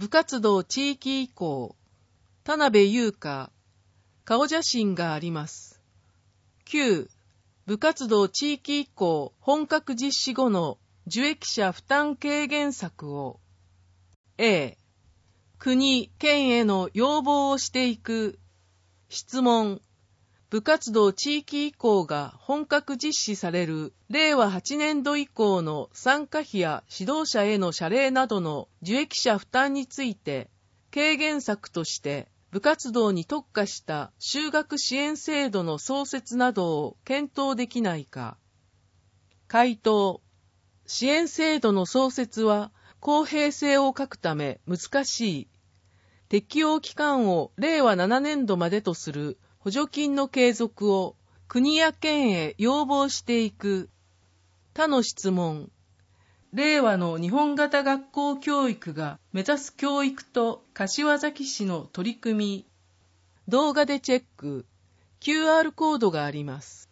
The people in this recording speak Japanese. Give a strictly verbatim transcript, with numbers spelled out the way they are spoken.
部活動地域移行、田辺優香、顔写真があります。きゅう、部活動地域移行本格実施後の受益者負担軽減策を A、国・県への要望をしていく。質問。部活動地域移行が本格実施されるれいわはちねんど以降の参加費や指導者への謝礼などの受益者負担について、軽減策として部活動に特化した就学支援制度の創設などを検討できないか。回答。支援制度の創設は公平性を欠くため難しい。適用期間をれいわななねんどまでとする補助金の継続を国や県へ要望していく。他の質問。令和の日本型学校教育が目指す教育と柏崎市の取り組み。動画でチェック。キューアール コードがあります。